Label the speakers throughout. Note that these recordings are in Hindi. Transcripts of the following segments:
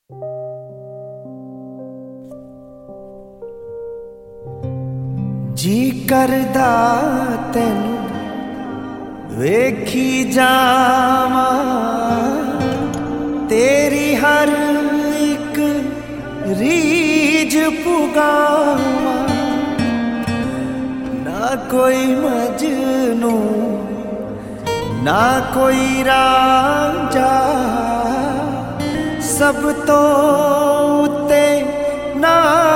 Speaker 1: जी करदा तैनू वेखी जावां, तेरी हर एक रीझ पुगावां। ना कोई मजनू ना कोई रांझा, सब तो उत्ते ना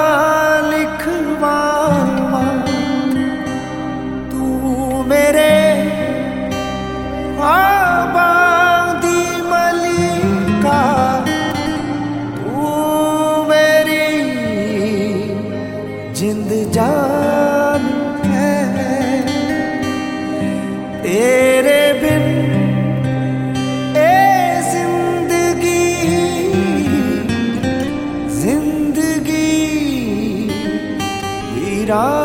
Speaker 1: लिखवावां। तू मेरे ख्वाबां दी मलिका, तू मेरी जिंद जान है। तेरे बिन ए जिंदगी जिंदगी वीरान